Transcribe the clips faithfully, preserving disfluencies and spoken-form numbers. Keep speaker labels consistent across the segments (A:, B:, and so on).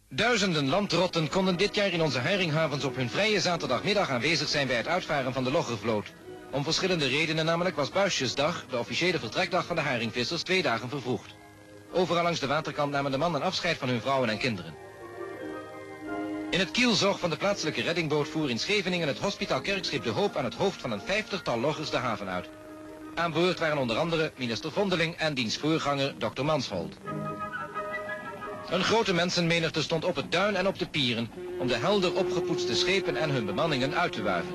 A: Duizenden landrotten konden dit jaar in onze haringhavens op hun vrije zaterdagmiddag aanwezig zijn bij het uitvaren van de loggervloot. Om verschillende redenen namelijk was Buisjesdag, de officiële vertrekdag van de haringvissers, twee dagen vervroegd. Overal langs de waterkant namen de mannen afscheid van hun vrouwen en kinderen. In het kielzog van de plaatselijke reddingboot voer in Scheveningen het hospitaal Kerkschip De Hoop aan het hoofd van een vijftigtal loggers de haven uit. Aan boord waren onder andere minister Vondeling en diens voorganger dokter Mansholt. Een grote mensenmenigte stond op het duin en op de pieren om de helder opgepoetste schepen en hun bemanningen uit te wuiven.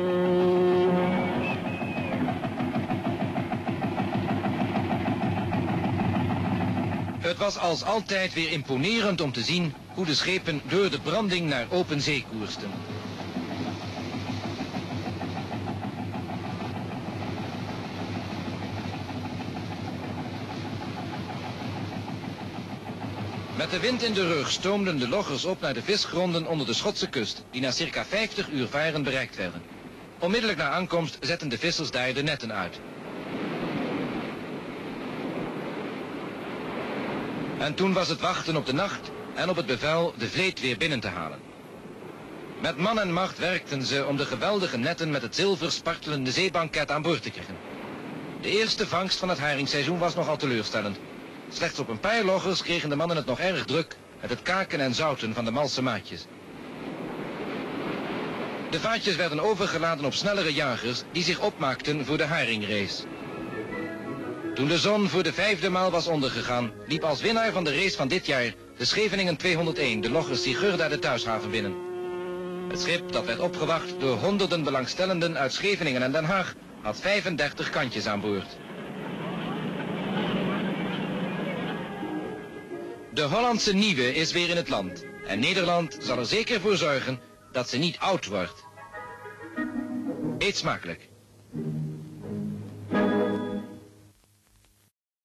A: Het was als altijd weer imponerend om te zien hoe de schepen door de branding naar open zee koersten. Met de wind in de rug stoomden de loggers op naar de visgronden onder de Schotse kust, die na circa vijftig uur varen bereikt werden. Onmiddellijk na aankomst zetten de vissers daar de netten uit. En toen was het wachten op de nacht en op het bevel de vleet weer binnen te halen. Met man en macht werkten ze om de geweldige netten met het zilver spartelende zeebanket aan boord te krijgen. De eerste vangst van het haringseizoen was nogal teleurstellend. Slechts op een paar loggers kregen de mannen het nog erg druk met het kaken en zouten van de malse maatjes. De vaatjes werden overgeladen op snellere jagers die zich opmaakten voor de haringrace. Toen de zon voor de vijfde maal was ondergegaan, liep als winnaar van de race van dit jaar de Scheveningen tweehonderdéén, de logger Sigurda, de thuishaven binnen. Het schip, dat werd opgewacht door honderden belangstellenden uit Scheveningen en Den Haag, had vijfendertig kantjes aan boord. De Hollandse nieuwe is weer in het land en Nederland zal er zeker voor zorgen dat ze niet oud wordt. Eet smakelijk.